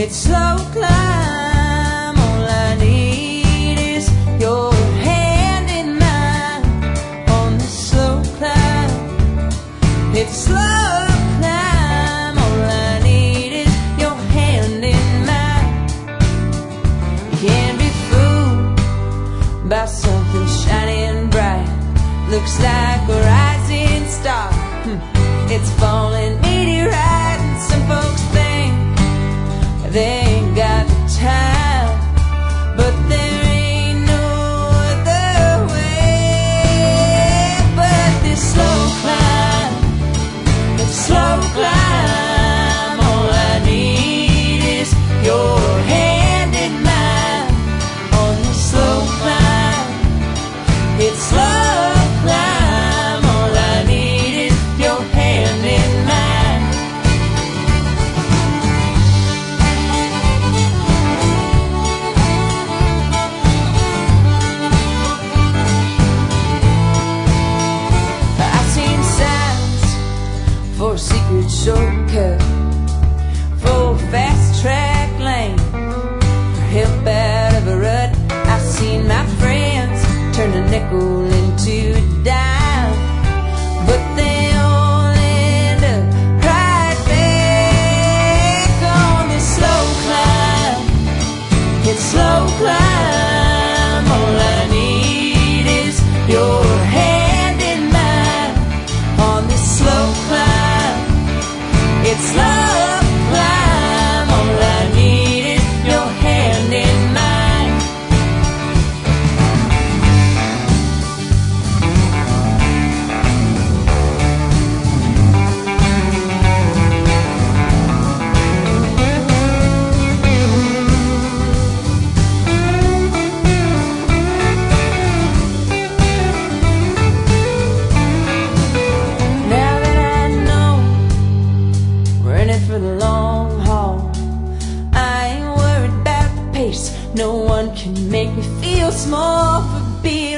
It's slow climb. All I need is your hand in mine on the slow climb. It's slow climb. All I need is your hand in mine. You can't be fooled by something shining bright. Looks like a rising star. It's falling meteorite, and some folks think they ain't got the time, but there ain't no other way. But this slow climb, it's slow climb. All I need is your hand in mine on this slow climb. It's slow climb. All I need is your hand in mine. I've seen signs for a secret shortcut, for a fast track lane, for help out of a rut. I've seen my friends turn a nickel into a dime, but they all end up right back on this slow climb. It's slow climb. All I need is your hand in mine on this slow climb. It's slow climb. All I need is your hand in mine. Now that I know we're in it for the long haul, I ain't worried about the pace. No one can make me feel small for being